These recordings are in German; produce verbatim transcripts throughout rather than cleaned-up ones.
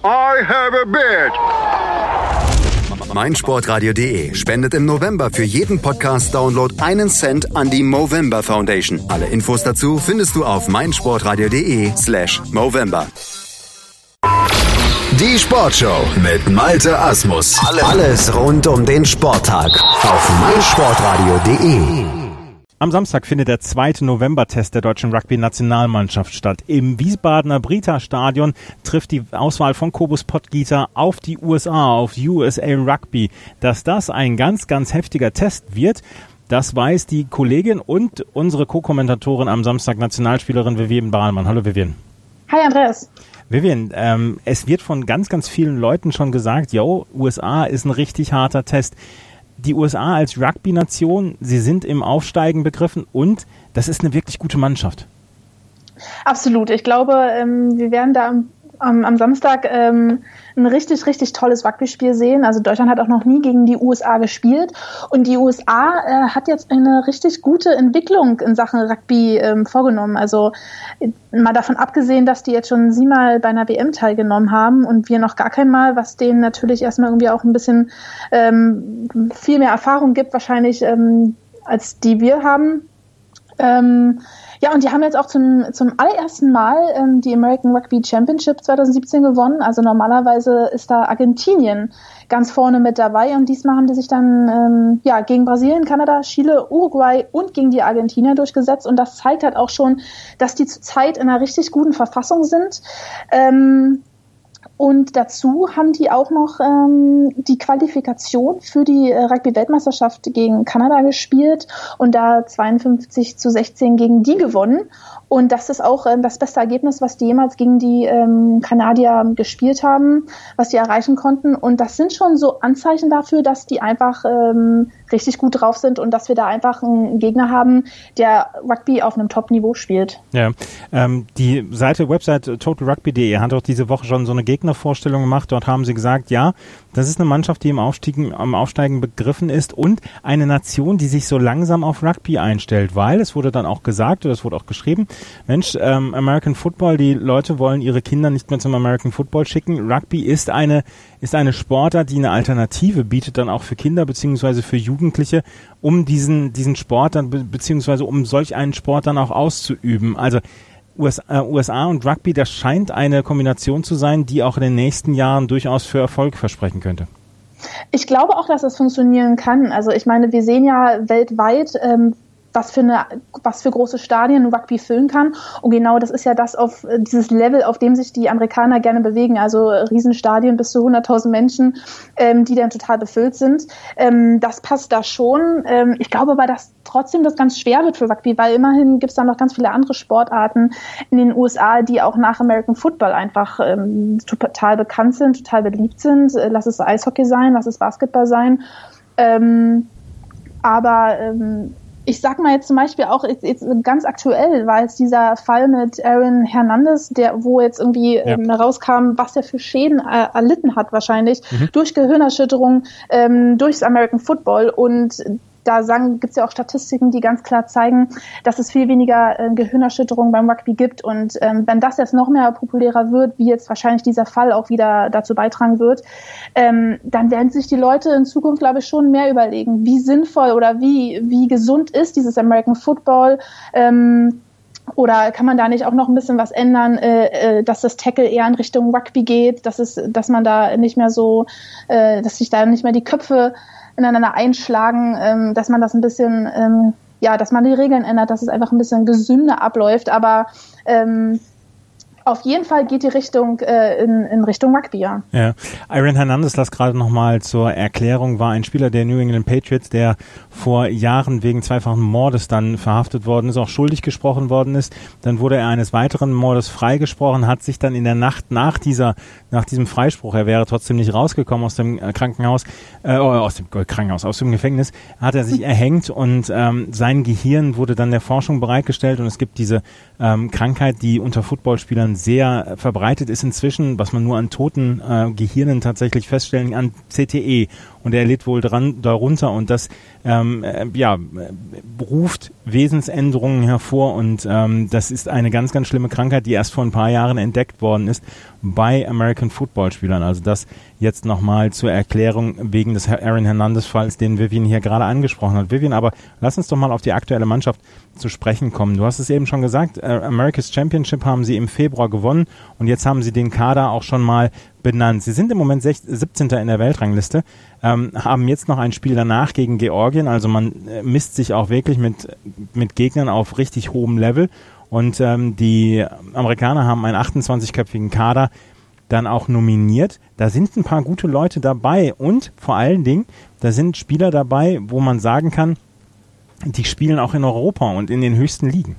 I have a beard. meinsportradio punkt de spendet im November für jeden Podcast-Download einen Cent an die Movember Foundation. Alle Infos dazu findest du auf meinsportradio punkt de slash Movember. Die Sportshow mit Malte Asmus. Alles rund um den Sporttag auf meinsportradio punkt de. Am Samstag findet der zweite November-Test der deutschen Rugby-Nationalmannschaft statt. Im Wiesbadener Brita-Stadion trifft die Auswahl von Kobus Pottgieter auf die U S A, auf U S A Rugby. Dass das ein ganz, ganz heftiger Test wird, das weiß die Kollegin und unsere Co-Kommentatorin am Samstag, Nationalspielerin Vivian Bahlmann. Hallo Vivian. Hi Andreas. Vivian, ähm, es wird von ganz, ganz vielen Leuten schon gesagt, yo, U S A ist ein richtig harter Test. Die U S A als Rugby-Nation, sie sind im Aufsteigen begriffen und das ist eine wirklich gute Mannschaft. Absolut. Ich glaube, ähm, wir werden da am, am, am Samstag ähm, ein richtig, richtig tolles Rugby-Spiel sehen. Also Deutschland hat auch noch nie gegen die U S A gespielt und die U S A äh, hat jetzt eine richtig gute Entwicklung in Sachen Rugby ähm, vorgenommen. Also mal davon abgesehen, dass die jetzt schon siebenmal bei einer W M teilgenommen haben und wir noch gar kein Mal, was denen natürlich erstmal irgendwie auch ein bisschen ähm, viel mehr Erfahrung gibt wahrscheinlich, ähm, als die wir haben. Ähm, ja, und die haben jetzt auch zum zum allerersten Mal ähm, die American Rugby Championship zwanzig siebzehn gewonnen. Also normalerweise ist da Argentinien ganz vorne mit dabei und diesmal haben die sich dann ähm, ja gegen Brasilien, Kanada, Chile, Uruguay und gegen die Argentinier durchgesetzt und das zeigt halt auch schon, dass die zurzeit in einer richtig guten Verfassung sind. Ähm, Und dazu haben die auch noch ähm, die Qualifikation für die äh, Rugby-Weltmeisterschaft gegen Kanada gespielt und da zweiundfünfzig zu sechzehn gegen die gewonnen. Und das ist auch ähm, das beste Ergebnis, was die jemals gegen die ähm, Kanadier gespielt haben, was die erreichen konnten. Und das sind schon so Anzeichen dafür, dass die einfach ähm, richtig gut drauf sind und dass wir da einfach einen Gegner haben, der Rugby auf einem Top-Niveau spielt. Ja, ähm, die Seite, Website total rugby punkt de hat auch diese Woche schon so eine Gegnervorstellung gemacht. Dort haben sie gesagt, ja, das ist eine Mannschaft, die im Aufstiegen, am Aufsteigen begriffen ist und eine Nation, die sich so langsam auf Rugby einstellt, weil es wurde dann auch gesagt, oder es wurde auch geschrieben, Mensch, ähm, American Football, die Leute wollen ihre Kinder nicht mehr zum American Football schicken. Rugby ist eine, ist eine Sportart, die eine Alternative bietet dann auch für Kinder beziehungsweise für Jugendliche, um diesen, diesen Sport dann, be- beziehungsweise um solch einen Sport dann auch auszuüben. Also U S A, äh, U S A und Rugby, das scheint eine Kombination zu sein, die auch in den nächsten Jahren durchaus für Erfolg versprechen könnte. Ich glaube auch, dass das funktionieren kann. Also ich meine, wir sehen ja weltweit, ähm, was für eine, was für große Stadien Rugby füllen kann. Und genau das ist ja das auf dieses Level, auf dem sich die Amerikaner gerne bewegen. Also Riesenstadien bis zu hunderttausend Menschen, ähm, die dann total befüllt sind. Ähm, das passt da schon. Ähm, ich glaube aber, dass trotzdem das ganz schwer wird für Rugby, weil immerhin gibt es da noch ganz viele andere Sportarten in den U S A, die auch nach American Football einfach ähm, total bekannt sind, total beliebt sind. Lass es Eishockey sein, lass es Basketball sein. Ähm, aber ähm, ich sag mal jetzt zum Beispiel auch, jetzt, jetzt ganz aktuell war jetzt dieser Fall mit Aaron Hernandez, der, wo jetzt irgendwie ja. ähm, rauskam, was der für Schäden äh, erlitten hat wahrscheinlich, mhm. durch Gehirnerschütterung, ähm, durchs American Football und da sagen, gibt's ja auch Statistiken, die ganz klar zeigen, dass es viel weniger äh, Gehirnerschütterung beim Rugby gibt. Und ähm, wenn das jetzt noch mehr populärer wird, wie jetzt wahrscheinlich dieser Fall auch wieder dazu beitragen wird, ähm, dann werden sich die Leute in Zukunft, glaube ich, schon mehr überlegen, wie sinnvoll oder wie wie gesund ist dieses American Football. Ähm, Oder kann man da nicht auch noch ein bisschen was ändern, äh, äh, dass das Tackle eher in Richtung Rugby geht, dass es, dass man da nicht mehr so, äh, dass sich da nicht mehr die Köpfe ineinander einschlagen, ähm, dass man das ein bisschen, ähm, ja, dass man die Regeln ändert, dass es einfach ein bisschen gesünder abläuft, aber ähm, auf jeden Fall geht die Richtung äh, in, in Richtung Rugby, ja. Ja. Aaron Hernandez, das gerade nochmal zur Erklärung, war ein Spieler der New England Patriots, der vor Jahren wegen zweifachen Mordes dann verhaftet worden ist, auch schuldig gesprochen worden ist. Dann wurde er eines weiteren Mordes freigesprochen, hat sich dann in der Nacht nach dieser, nach diesem Freispruch, er wäre trotzdem nicht rausgekommen aus dem Krankenhaus, äh, aus dem Krankenhaus, aus dem Gefängnis, hat er sich erhängt und ähm, sein Gehirn wurde dann der Forschung bereitgestellt und es gibt diese ähm, Krankheit, die unter Footballspielern dann sehr verbreitet ist inzwischen, was man nur an toten äh, Gehirnen tatsächlich feststellen, an C T E. Und er litt wohl dran, darunter und das ähm, äh, ja, ruft Wesensänderungen hervor und ähm, das ist eine ganz, ganz schlimme Krankheit, die erst vor ein paar Jahren entdeckt worden ist bei American Football-Spielern. Also das jetzt nochmal zur Erklärung wegen des Aaron Hernandez-Falls, den Vivian hier gerade angesprochen hat. Vivian, aber lass uns doch mal auf die aktuelle Mannschaft zu sprechen kommen. Du hast es eben schon gesagt, äh, America's Championship haben sie im Februar gewonnen und jetzt haben sie den Kader auch schon mal benannt. Sie sind im Moment siebzehnter in der Weltrangliste, ähm, haben jetzt noch ein Spiel danach gegen Georgien, also man äh, misst sich auch wirklich mit, mit Gegnern auf richtig hohem Level und ähm, die Amerikaner haben einen achtundzwanzigköpfigen Kader dann auch nominiert. Da sind ein paar gute Leute dabei und vor allen Dingen, da sind Spieler dabei, wo man sagen kann, die spielen auch in Europa und in den höchsten Ligen.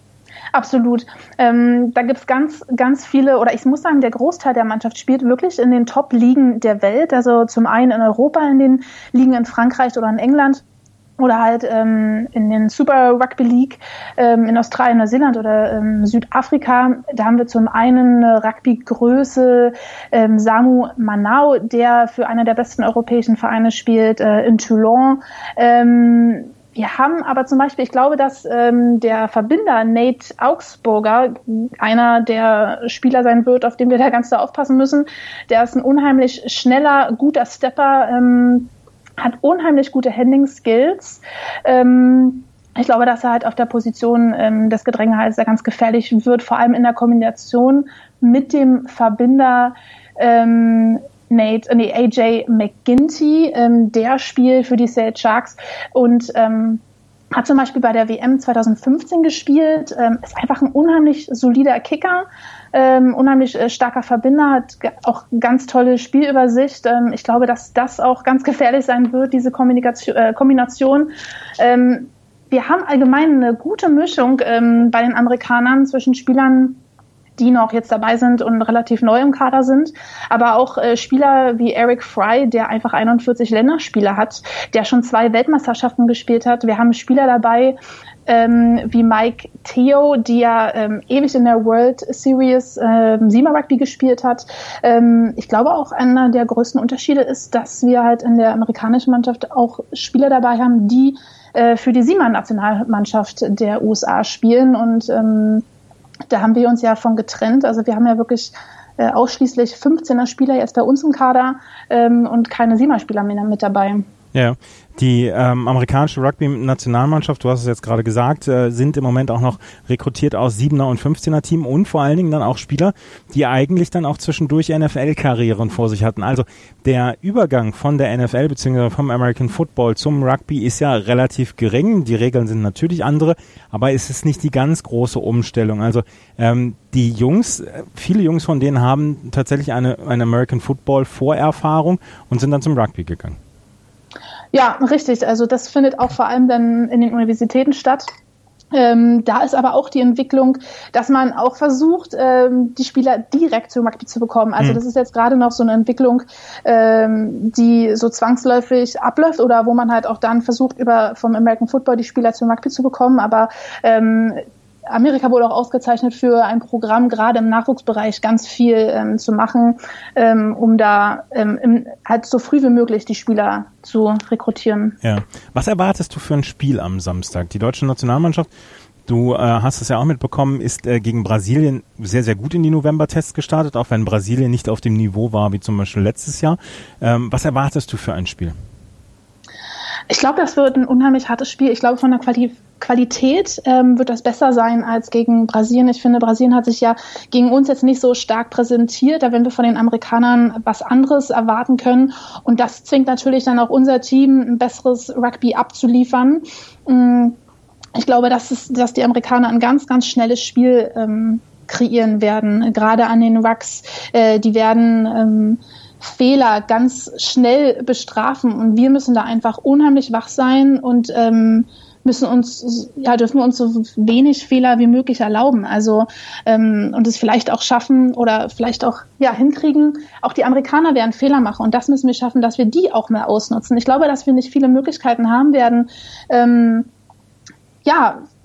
Absolut. Ähm, da gibt's ganz, ganz viele, oder ich muss sagen, der Großteil der Mannschaft spielt wirklich in den Top-Ligen der Welt. Also zum einen in Europa, in den Ligen in Frankreich oder in England oder halt ähm, in den Super Rugby League ähm, in Australien, Neuseeland oder ähm, Südafrika. Da haben wir zum einen eine Rugby-Größe ähm, Samu Manao, der für einer der besten europäischen Vereine spielt, äh, in Toulon. Ähm, Wir haben aber zum Beispiel, ich glaube, dass ähm, der Verbinder Nate Augsburger einer der Spieler sein wird, auf den wir da ganz da aufpassen müssen. Der ist ein unheimlich schneller, guter Stepper, ähm, hat unheimlich gute Handling-Skills. Ähm, ich glaube, dass er halt auf der Position ähm, des Gedrängehalts da ganz gefährlich wird, vor allem in der Kombination mit dem Verbinder ähm, Nate, nee, A J McGinty, ähm, der spielt für die Sale Sharks und ähm, hat zum Beispiel bei der W M zwanzig fünfzehn gespielt, ähm, ist einfach ein unheimlich solider Kicker, ähm, unheimlich äh, starker Verbinder, hat g- auch ganz tolle Spielübersicht. Ähm, ich glaube, dass das auch ganz gefährlich sein wird, diese Kommunikation, äh, Kombination. Ähm, wir haben allgemein eine gute Mischung ähm, bei den Amerikanern zwischen Spielern, die noch jetzt dabei sind und relativ neu im Kader sind, aber auch äh, Spieler wie Eric Fry, der einfach einundvierzig Länderspiele hat, der schon zwei Weltmeisterschaften gespielt hat. Wir haben Spieler dabei ähm, wie Mike Theo, die ja ähm, ewig in der World Series ähm, Sima Rugby gespielt hat. Ähm, ich glaube auch einer der größten Unterschiede ist, dass wir halt in der amerikanischen Mannschaft auch Spieler dabei haben, die äh, für die Sima-Nationalmannschaft der U S A spielen und ähm, da haben wir uns ja von getrennt. Also wir haben ja wirklich äh, ausschließlich fünfzehner Spieler jetzt bei uns im Kader ähm, und keine Siemer-Spieler mehr mit dabei. Ja, die ähm, amerikanische Rugby-Nationalmannschaft, du hast es jetzt gerade gesagt, äh, sind im Moment auch noch rekrutiert aus Siebener- und fünfzehner-Team und vor allen Dingen dann auch Spieler, die eigentlich dann auch zwischendurch N F L-Karrieren vor sich hatten. Also der Übergang von der N F L bzw. vom American Football zum Rugby ist ja relativ gering. Die Regeln sind natürlich andere, aber es ist nicht die ganz große Umstellung. Also ähm, die Jungs, viele Jungs von denen haben tatsächlich eine, eine American Football-Vorerfahrung und sind dann zum Rugby gegangen. Ja, richtig. Also das findet auch vor allem dann in den Universitäten statt. Ähm, da ist aber auch die Entwicklung, dass man auch versucht, ähm, die Spieler direkt zum Rugby zu bekommen. Also mhm. das ist jetzt gerade noch so eine Entwicklung, ähm, die so zwangsläufig abläuft oder wo man halt auch dann versucht, über vom American Football die Spieler zum Rugby zu bekommen. Aber ähm, Amerika wurde auch ausgezeichnet für ein Programm, gerade im Nachwuchsbereich ganz viel ähm, zu machen, ähm, um da ähm, im, halt so früh wie möglich die Spieler zu rekrutieren. Ja. Was erwartest du für ein Spiel am Samstag? Die deutsche Nationalmannschaft, du äh, hast es ja auch mitbekommen, ist äh, gegen Brasilien sehr, sehr gut in die November-Tests gestartet, auch wenn Brasilien nicht auf dem Niveau war wie zum Beispiel letztes Jahr. Ähm, was erwartest du für ein Spiel? Ich glaube, das wird ein unheimlich hartes Spiel. Ich glaube, von der Quali- Qualität ähm, wird das besser sein als gegen Brasilien. Ich finde, Brasilien hat sich ja gegen uns jetzt nicht so stark präsentiert. Da werden wir von den Amerikanern was anderes erwarten können. Und das zwingt natürlich dann auch unser Team, ein besseres Rugby abzuliefern. Ich glaube, dass, es, dass die Amerikaner ein ganz, ganz schnelles Spiel ähm, kreieren werden. Gerade an den Rucks. Äh, die werden Ähm, Fehler ganz schnell bestrafen und wir müssen da einfach unheimlich wach sein und ähm, müssen uns, ja, dürfen wir uns so wenig Fehler wie möglich erlauben. Also ähm, und es vielleicht auch schaffen oder vielleicht auch ja hinkriegen. Auch die Amerikaner werden Fehler machen und das müssen wir schaffen, dass wir die auch mehr ausnutzen. Ich glaube, dass wir nicht viele Möglichkeiten haben werden, ähm, ja,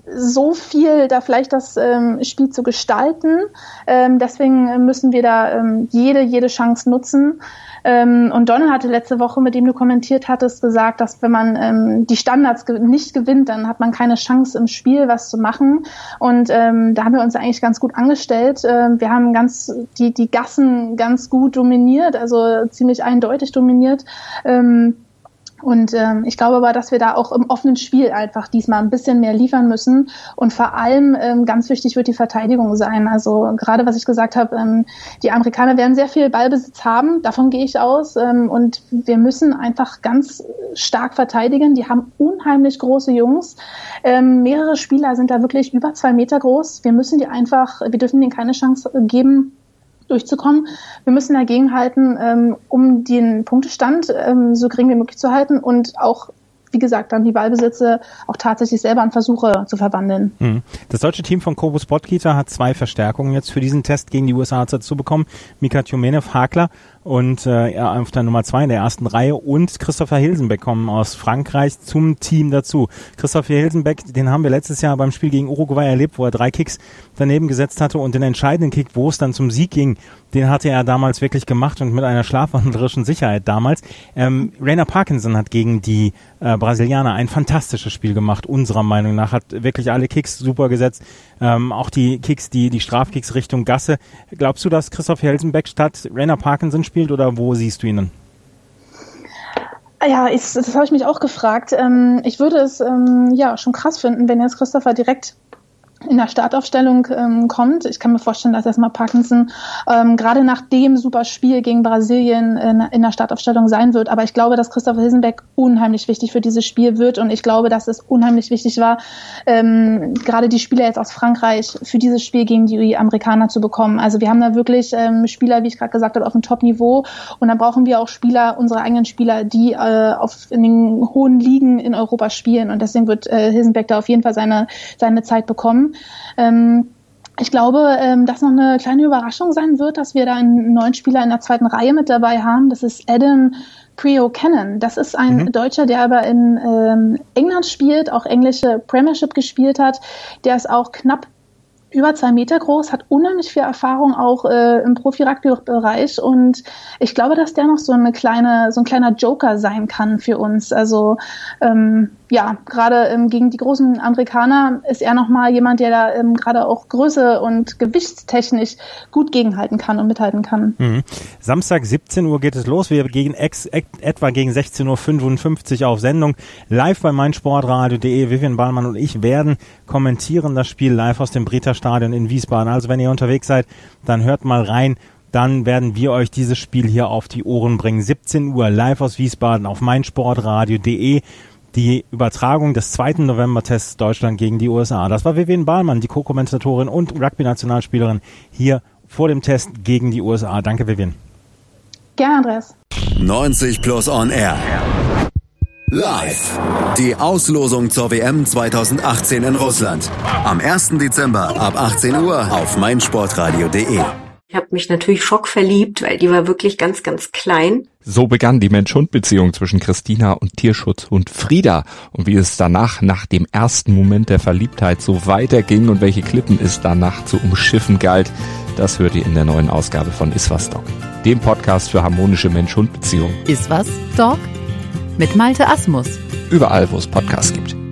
so viel da vielleicht das ähm, Spiel zu gestalten. Ähm, deswegen müssen wir da ähm, jede, jede Chance nutzen. Ähm, und Donald hatte letzte Woche, mit dem du kommentiert hattest, gesagt, dass wenn man ähm, die Standards ge- nicht gewinnt, dann hat man keine Chance im Spiel, was zu machen. Und ähm, da haben wir uns eigentlich ganz gut angestellt. Ähm, wir haben ganz die, die Gassen ganz gut dominiert, also ziemlich eindeutig dominiert. Ähm, Und ähm, ich glaube aber, dass wir da auch im offenen Spiel einfach diesmal ein bisschen mehr liefern müssen. Und vor allem ähm, ganz wichtig wird die Verteidigung sein. Also gerade was ich gesagt habe, ähm, die Amerikaner werden sehr viel Ballbesitz haben, davon gehe ich aus. Ähm, und wir müssen einfach ganz stark verteidigen. Die haben unheimlich große Jungs. Ähm, mehrere Spieler sind da wirklich über zwei Meter groß. Wir müssen die einfach, wir dürfen denen keine Chance geben, durchzukommen. Wir müssen dagegen halten, ähm, um den Punktestand ähm, so gering wie möglich zu halten und auch, wie gesagt, dann die Ballbesitze auch tatsächlich selber an Versuche zu verwandeln. Das deutsche Team von Kobo Sportkita hat zwei Verstärkungen jetzt für diesen Test gegen die U S A dazu bekommen. Mika Tjumenev, Hakler und äh, auf der Nummer zwei in der ersten Reihe und Christopher Hilsenbeck kommen aus Frankreich zum Team dazu. Christopher Hilsenbeck, den haben wir letztes Jahr beim Spiel gegen Uruguay erlebt, wo er drei Kicks daneben gesetzt hatte und den entscheidenden Kick, wo es dann zum Sieg ging, den hatte er damals wirklich gemacht und mit einer schlafwandlerischen Sicherheit damals. Ähm, Rainer Parkinson hat gegen die äh, Brasilianer ein fantastisches Spiel gemacht, unserer Meinung nach, hat wirklich alle Kicks super gesetzt, ähm, auch die Kicks, die, die Strafkicks Richtung Gasse. Glaubst du, dass Christopher Hilsenbeck statt Rainer Parkinson spielt oder wo siehst du ihn? Ja, ich, das habe ich mich auch gefragt. Ähm, ich würde es ähm, ja schon krass finden, wenn jetzt Christopher direkt in der Startaufstellung ähm, kommt. Ich kann mir vorstellen, dass erstmal Parkinson ähm, gerade nach dem super Spiel gegen Brasilien in, in der Startaufstellung sein wird. Aber ich glaube, dass Christopher Hilsenbeck unheimlich wichtig für dieses Spiel wird. Und ich glaube, dass es unheimlich wichtig war, ähm, gerade die Spieler jetzt aus Frankreich für dieses Spiel gegen die Amerikaner zu bekommen. Also wir haben da wirklich ähm, Spieler, wie ich gerade gesagt habe, auf dem Top-Niveau. Und dann brauchen wir auch Spieler, unsere eigenen Spieler, die äh, auf in den hohen Ligen in Europa spielen. Und deswegen wird äh, Hilsenbeck da auf jeden Fall seine, seine Zeit bekommen. Ähm, ich glaube, ähm, dass noch eine kleine Überraschung sein wird, dass wir da einen neuen Spieler in der zweiten Reihe mit dabei haben. Das ist Adam Creocannon. Das ist ein mhm. Deutscher, der aber in ähm, England spielt, auch englische Premiership gespielt hat. Der ist auch knapp über zwei Meter groß, hat unheimlich viel Erfahrung auch äh, im Profi-Rugby-Bereich und ich glaube, dass der noch so eine kleine, so ein kleiner Joker sein kann für uns. Also ähm, ja, gerade ähm, gegen die großen Amerikaner ist er nochmal jemand, der da ähm, gerade auch Größe und gewichtstechnisch gut gegenhalten kann und mithalten kann. Mhm. Samstag siebzehn Uhr geht es los. Wir gehen ex, ex, etwa gegen sechzehn Uhr fünfundfünfzig auf Sendung. Live bei meinsportradio punkt de. Vivian Bahlmann und ich werden kommentieren das Spiel live aus dem Brita Stadion in Wiesbaden. Also wenn ihr unterwegs seid, dann hört mal rein. Dann werden wir euch dieses Spiel hier auf die Ohren bringen. siebzehn Uhr live aus Wiesbaden auf meinsportradio punkt de. Die Übertragung des zweiten November-Tests Deutschland gegen die U S A. Das war Vivian Bahlmann, die Co-Kommentatorin und Rugby-Nationalspielerin hier vor dem Test gegen die U S A. Danke, Vivian. Gerne, Andreas. neunzig plus on air. Live. Die Auslosung zur W M zweitausendachtzehn in Russland. Am ersten Dezember ab achtzehn Uhr auf meinsportradio punkt de. Ich habe mich natürlich schockverliebt, weil die war wirklich ganz, ganz klein. So begann die Mensch-Hund-Beziehung zwischen Christina und Tierschutzhund Frieda. Und wie es danach, nach dem ersten Moment der Verliebtheit, so weiterging und welche Klippen es danach zu umschiffen galt, das hört ihr in der neuen Ausgabe von Iswas Dog, dem Podcast für harmonische Mensch-Hund-Beziehungen. Iswas Dog? Mit Malte Asmus. Überall, wo es Podcasts gibt.